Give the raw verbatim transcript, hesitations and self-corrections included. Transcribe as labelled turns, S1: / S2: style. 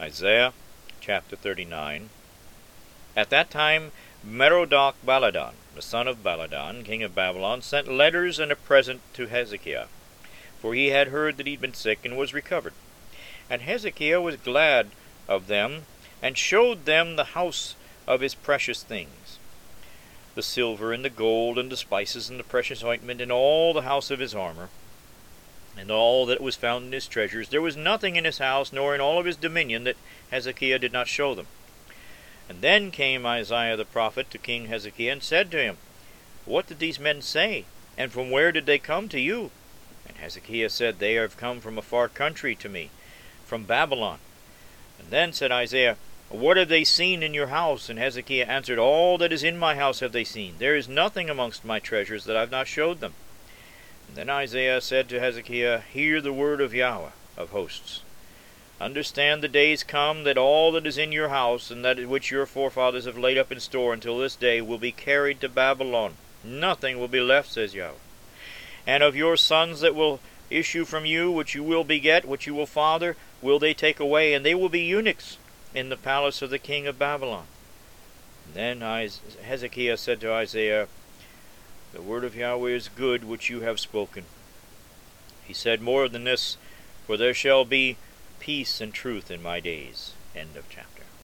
S1: Isaiah chapter thirty-nine. At that time Merodach Baladan, the son of Baladan, king of Babylon, sent letters and a present to Hezekiah, for he had heard that he had been sick and was recovered. And Hezekiah was glad of them, and showed them the house of his precious things, the silver and the gold and the spices and the precious ointment, and all the house of his armor, and all that was found in his treasures. There was nothing in his house, nor in all of his dominion, that Hezekiah did not show them. And then came Isaiah the prophet to King Hezekiah, and said to him, What did these men say, and from where did they come to you? And Hezekiah said, They have come from a far country to me, from Babylon. And then said Isaiah, What have they seen in your house? And Hezekiah answered, All that is in my house have they seen. There is nothing amongst my treasures that I have not showed them. And then Isaiah said to Hezekiah, Hear the word of Yahweh of hosts. Understand the days come that all that is in your house, and that which your forefathers have laid up in store until this day, will be carried to Babylon. Nothing will be left, says Yahweh. And of your sons that will issue from you, which you will beget, which you will father, will they take away, and they will be eunuchs in the palace of the king of Babylon. And then Hezekiah said to Isaiah, The word of Yahweh is good, which you have spoken. He said more than this, For there shall be peace and truth in my days. End of chapter.